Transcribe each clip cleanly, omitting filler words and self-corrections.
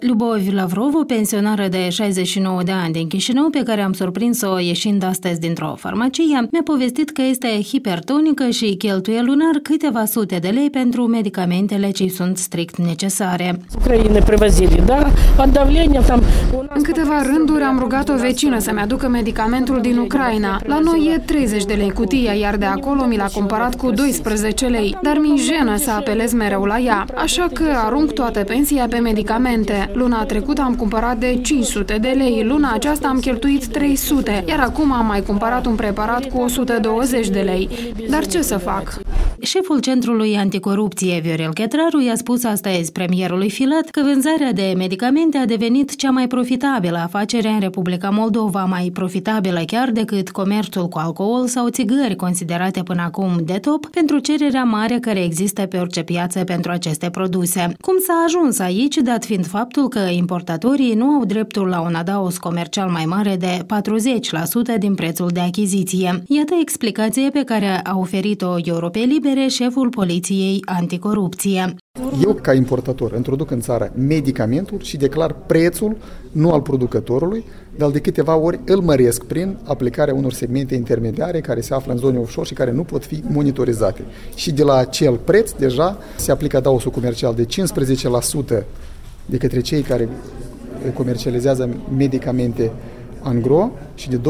Lyubov Lavrov, o pensionară de 69 de ani din Chișinău, pe care am surprins-o ieșind astăzi dintr-o farmacie, mi-a povestit că este hipertonică și cheltuie lunar câteva sute de lei pentru medicamentele ce sunt strict necesare. În câteva rânduri am rugat o vecină să-mi aducă medicamentul din Ucraina. La noi e 30 de lei cutia, iar de acolo mi l-a cumpărat cu 12 lei. Dar mi-e jenă să apelez mereu la ea, așa că arunc toată pensia pe medicamente. Luna trecută am cumpărat de 500 de lei, luna aceasta am cheltuit 300, iar acum am mai cumpărat un preparat cu 120 de lei. Dar ce să fac? Șeful Centrului Anticorupție, Viorel Chetraru, i-a spus astăzi premierului Filat că vânzarea de medicamente a devenit cea mai profitabilă afacere în Republica Moldova, mai profitabilă chiar decât comerțul cu alcool sau țigări, considerate până acum de top, pentru cererea mare care există pe orice piață pentru aceste produse. Cum s-a ajuns aici, dat fiind faptul că importatorii nu au dreptul la un adaos comercial mai mare de 40% din prețul de achiziție? Iată explicație pe care a oferit-o Europe Libere șeful Poliției Anticorupție. Eu, ca importator, introduc în țară medicamentul și declar prețul, nu al producătorului, dar de câteva ori îl măresc prin aplicarea unor segmente intermediare care se află în zone offshore și care nu pot fi monitorizate. Și de la acel preț, deja, se aplică adaosul comercial de 15% de către cei care comercializează medicamente angro și de 25%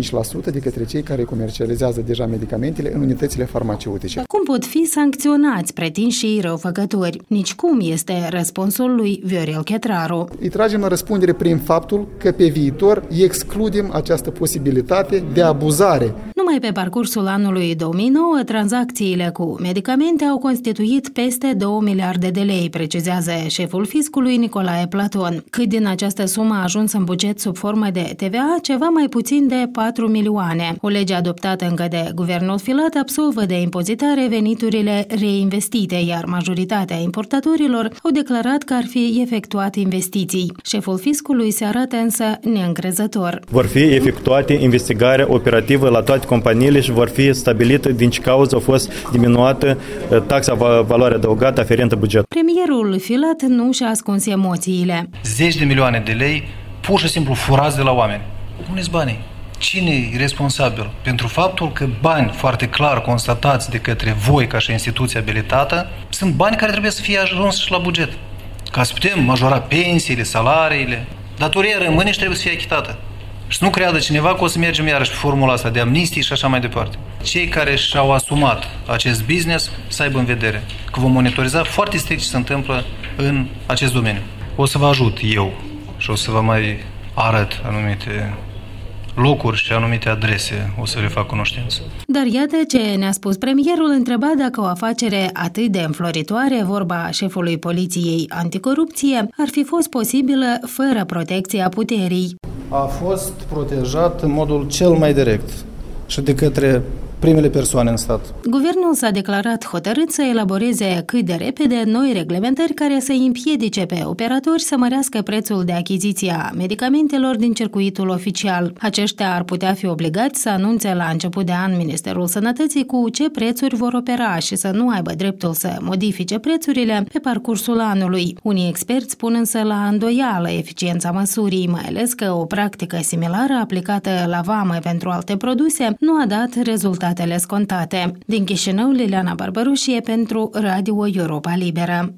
de către cei care comercializează deja medicamentele în unitățile farmaceutice. Cum pot fi sancționați pretinșii răufăcători? Nicicum este răspunsul lui Viorel Chetraru. Îi tragem la răspundere prin faptul că pe viitor excludem această posibilitate de abuzare. Numai pe parcursul anului 2009, tranzacțiile cu medicamente au constituit peste 2 miliarde de lei, precizează șeful fiscului Nicolae Platon. Cât din această sumă a ajuns în buget sub formă de TVA, ceva mai puțin de 4 milioane. O lege adoptată încă de guvernul Filat absolvă de impozitare veniturile reinvestite, iar majoritatea importatorilor au declarat că ar fi efectuat investiții. Șeful fiscului se arată însă neîncrezător. Vor fi efectuate investigarea operativă la toate companiile și vor fi stabilite din ce cauză a fost diminuată taxa valoare adăugată aferentă buget. Premierul Filat nu și-a ascuns emoțiile. 10 de milioane de lei pur și simplu furați de la oameni. Unde-s banii? Cine e responsabil pentru faptul că bani foarte clar constatați de către voi ca și instituție abilitată sunt bani care trebuie să fie ajuns și la buget? Ca să putem majora pensiile, salariile. Datoria rămâne și trebuie să fie achitată. Și nu creadă cineva că o să mergem iarăși pe formula asta de amnistii și așa mai departe. Cei care și-au asumat acest business să aibă în vedere că vom monitoriza foarte strict ce se întâmplă în acest domeniu. O să vă ajut eu și o să vă mai arăt anumite locuri și anumite adrese, o să le fac cunoștință. Dar iată ce ne-a spus premierul, întreba dacă o afacere atât de înfloritoare, vorba șefului Poliției Anticorupție, ar fi fost posibilă fără protecția puterii. A fost protejat în modul cel mai direct și de către primele persoane în stat. Guvernul s-a declarat hotărât să elaboreze cât de repede noi reglementări care să împiedice pe operatori să mărească prețul de achiziție a medicamentelor din circuitul oficial. Aceștia ar putea fi obligați să anunțe la început de an Ministerul Sănătății cu ce prețuri vor opera și să nu aibă dreptul să modifice prețurile pe parcursul anului. Unii experți pun însă la îndoială eficiența măsurii, mai ales că o practică similară aplicată la vamă pentru alte produse nu a dat rezultate scontate. Din Chișinău, Liliana Barbarușie pentru Radio Europa Liberă.